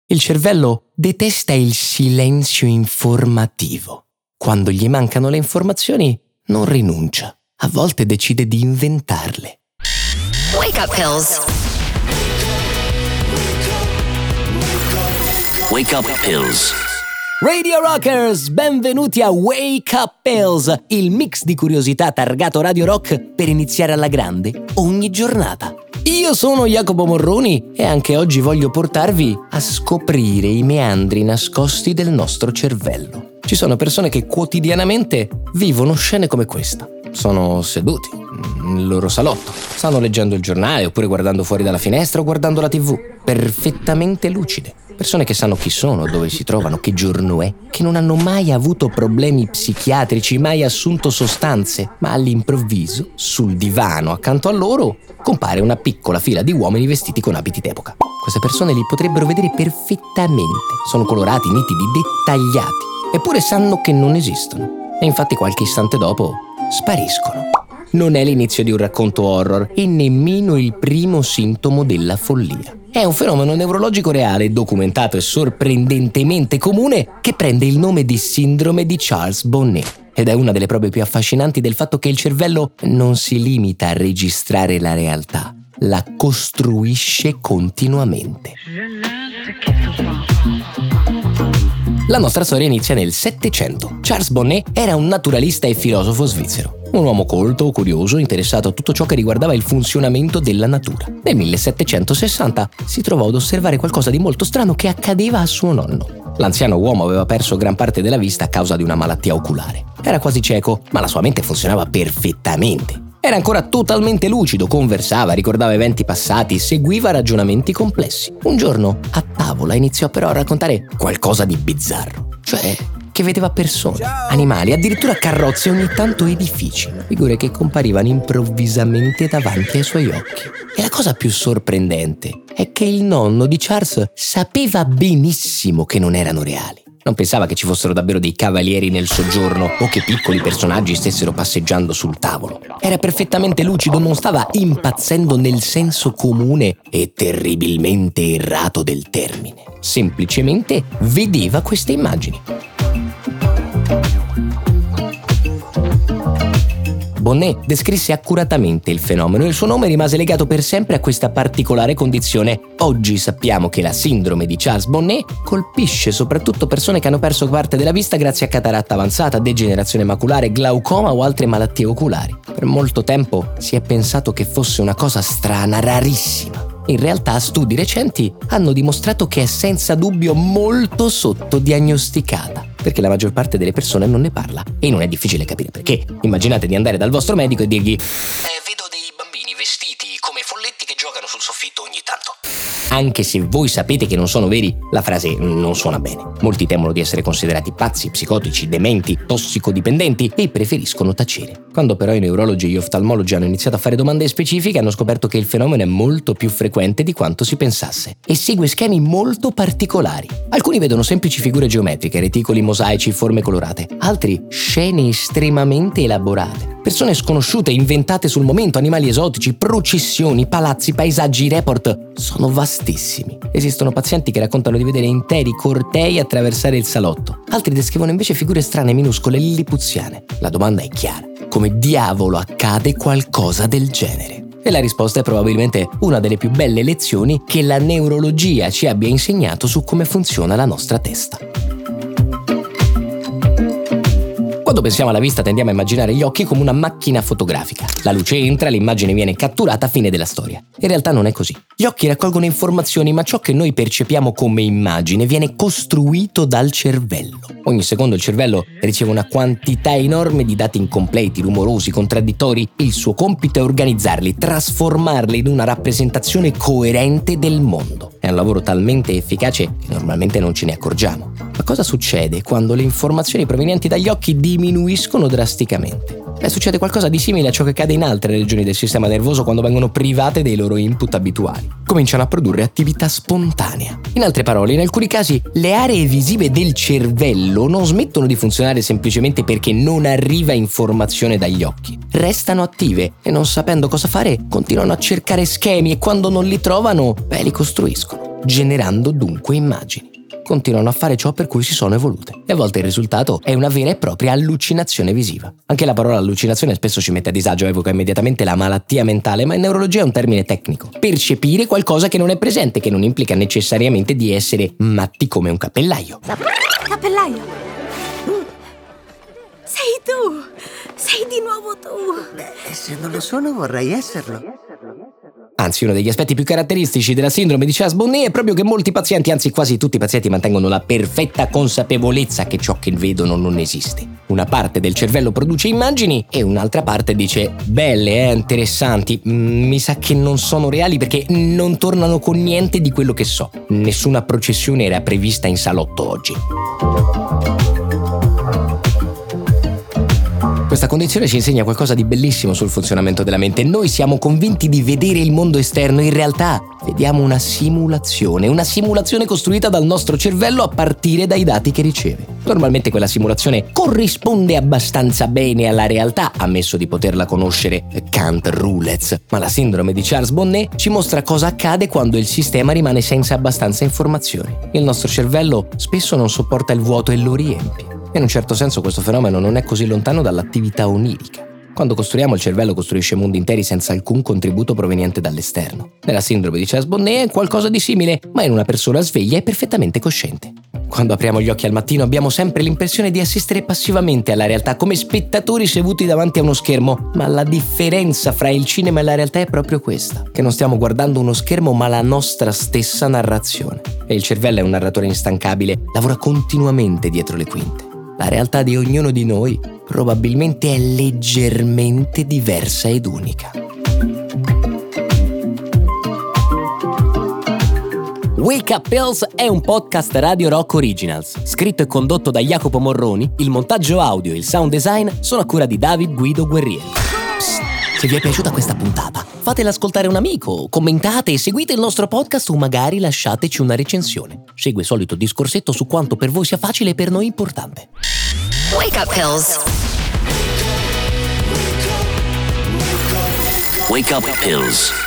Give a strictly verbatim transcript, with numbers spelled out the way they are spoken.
Il cervello detesta il silenzio informativo. Quando gli mancano le informazioni, non rinuncia. A volte decide di inventarle. Wake up pills. Wake up pills. Radio Rockers, benvenuti a Wake Up Pills, il mix di curiosità targato Radio Rock per iniziare alla grande ogni giornata. Io sono Jacopo Morroni e anche oggi voglio portarvi a scoprire i meandri nascosti del nostro cervello. Ci sono persone che quotidianamente vivono scene come questa. Sono seduti nel loro salotto, stanno leggendo il giornale oppure guardando fuori dalla finestra o guardando la tivù, perfettamente lucide. Persone che sanno chi sono, dove si trovano, che giorno è, che non hanno mai avuto problemi psichiatrici, mai assunto sostanze, ma all'improvviso, sul divano accanto a loro, compare una piccola fila di uomini vestiti con abiti d'epoca. Queste persone li potrebbero vedere perfettamente, sono colorati, nitidi, dettagliati, eppure sanno che non esistono. E infatti qualche istante dopo spariscono. Non è l'inizio di un racconto horror e nemmeno il primo sintomo della follia. È un fenomeno neurologico reale, documentato e sorprendentemente comune, che prende il nome di sindrome di Charles Bonnet. Ed è una delle prove più affascinanti del fatto che il cervello non si limita a registrare la realtà, la costruisce continuamente. La nostra storia inizia nel Settecento. Charles Bonnet era un naturalista e filosofo svizzero. Un uomo colto, curioso, interessato a tutto ciò che riguardava il funzionamento della natura. Nel millesettecentosessanta si trovò ad osservare qualcosa di molto strano che accadeva a suo nonno. L'anziano uomo aveva perso gran parte della vista a causa di una malattia oculare. Era quasi cieco, ma la sua mente funzionava perfettamente. Era ancora totalmente lucido, conversava, ricordava eventi passati, seguiva ragionamenti complessi. Un giorno, a tavola, iniziò però a raccontare qualcosa di bizzarro. Cioè, che vedeva persone, animali, addirittura carrozze e ogni tanto edifici. Figure che comparivano improvvisamente davanti ai suoi occhi. E la cosa più sorprendente è che il nonno di Charles sapeva benissimo che non erano reali. Non pensava che ci fossero davvero dei cavalieri nel soggiorno o che piccoli personaggi stessero passeggiando sul tavolo. Era perfettamente lucido, non stava impazzendo nel senso comune e terribilmente errato del termine. Semplicemente vedeva queste immagini. Bonnet descrisse accuratamente il fenomeno e il suo nome rimase legato per sempre a questa particolare condizione. Oggi sappiamo che la sindrome di Charles Bonnet colpisce soprattutto persone che hanno perso parte della vista grazie a cataratta avanzata, degenerazione maculare, glaucoma o altre malattie oculari. Per molto tempo si è pensato che fosse una cosa strana, rarissima. In realtà studi recenti hanno dimostrato che è senza dubbio molto sottodiagnosticata, perché la maggior parte delle persone non ne parla e non è difficile capire perché. Immaginate di andare dal vostro medico e dirgli Eh, vedo dei bambini vestiti come folletti che giocano sul soffitto ogni tanto. Anche se voi sapete che non sono veri, la frase non suona bene. Molti temono di essere considerati pazzi, psicotici, dementi, tossicodipendenti e preferiscono tacere. Quando però i neurologi e gli oftalmologi hanno iniziato a fare domande specifiche, hanno scoperto che il fenomeno è molto più frequente di quanto si pensasse e segue schemi molto particolari. Alcuni vedono semplici figure geometriche, reticoli, mosaici, forme colorate. Altri scene estremamente elaborate. Persone sconosciute, inventate sul momento, animali esotici, processioni, palazzi, paesaggi, i report sono vastissimi. Esistono pazienti che raccontano di vedere interi cortei attraversare il salotto. Altri descrivono invece figure strane, minuscole, lillipuziane. La domanda è chiara: come diavolo accade qualcosa del genere? E la risposta è probabilmente una delle più belle lezioni che la neurologia ci abbia insegnato su come funziona la nostra testa. Quando pensiamo alla vista tendiamo a immaginare gli occhi come una macchina fotografica. La luce entra, l'immagine viene catturata, fine della storia. In realtà non è così. Gli occhi raccolgono informazioni, ma ciò che noi percepiamo come immagine viene costruito dal cervello. Ogni secondo il cervello riceve una quantità enorme di dati incompleti, rumorosi, contraddittori e il suo compito è organizzarli, trasformarli in una rappresentazione coerente del mondo. È un lavoro talmente efficace che normalmente non ce ne accorgiamo. Ma cosa succede quando le informazioni provenienti dagli occhi diminuiscono drasticamente? Beh, succede qualcosa di simile a ciò che accade in altre regioni del sistema nervoso quando vengono private dei loro input abituali. Cominciano a produrre attività spontanea. In altre parole, in alcuni casi le aree visive del cervello non smettono di funzionare semplicemente perché non arriva informazione dagli occhi. Restano attive e non sapendo cosa fare continuano a cercare schemi e quando non li trovano, beh, li costruiscono. generando dunque immagini. Continuano a fare ciò per cui si sono evolute e a volte il risultato è una vera e propria allucinazione visiva. Anche la parola allucinazione spesso ci mette a disagio, evoca immediatamente la malattia mentale, ma in neurologia è un termine tecnico. Percepire qualcosa che non è presente, che non implica necessariamente di essere matti come un cappellaio. Cappellaio! Sei tu! Sei di nuovo tu! Beh, se non lo sono vorrei esserlo. Anzi, uno degli aspetti più caratteristici della sindrome di Charles-Bonnet è proprio che molti pazienti, anzi quasi tutti i pazienti, mantengono la perfetta consapevolezza che ciò che vedono non esiste. Una parte del cervello produce immagini e un'altra parte dice belle, eh, interessanti, mm, mi sa che non sono reali perché non tornano con niente di quello che so. Nessuna processione era prevista in salotto oggi. Questa condizione ci insegna qualcosa di bellissimo sul funzionamento della mente. Noi siamo convinti di vedere il mondo esterno, in realtà vediamo una simulazione, una simulazione costruita dal nostro cervello a partire dai dati che riceve. Normalmente quella simulazione corrisponde abbastanza bene alla realtà, ammesso di poterla conoscere Kant Rulez, ma la sindrome di Charles-Bonnet ci mostra cosa accade quando il sistema rimane senza abbastanza informazioni. Il nostro cervello spesso non sopporta il vuoto e lo riempie. In un certo senso questo fenomeno non è così lontano dall'attività onirica. Quando costruiamo, il cervello costruisce mondi interi senza alcun contributo proveniente dall'esterno. Nella sindrome di Charles-Bonnet è qualcosa di simile, ma in una persona sveglia e perfettamente cosciente. Quando apriamo gli occhi al mattino abbiamo sempre l'impressione di assistere passivamente alla realtà, come spettatori seduti davanti a uno schermo, ma la differenza fra il cinema e la realtà è proprio questa, che non stiamo guardando uno schermo ma la nostra stessa narrazione. E il cervello è un narratore instancabile, lavora continuamente dietro le quinte. La realtà di ognuno di noi probabilmente è leggermente diversa ed unica. Wake Up Pills è un podcast Radio Rock Originals, scritto e condotto da Jacopo Morroni, il montaggio audio e il sound design sono a cura di David Guido Guerrieri. Psst, se vi è piaciuta questa puntata, fatela ascoltare un amico, commentate, seguite il nostro podcast o magari lasciateci una recensione. Segue il solito discorsetto su quanto per voi sia facile e per noi importante. Wake up pills. Wake up pills.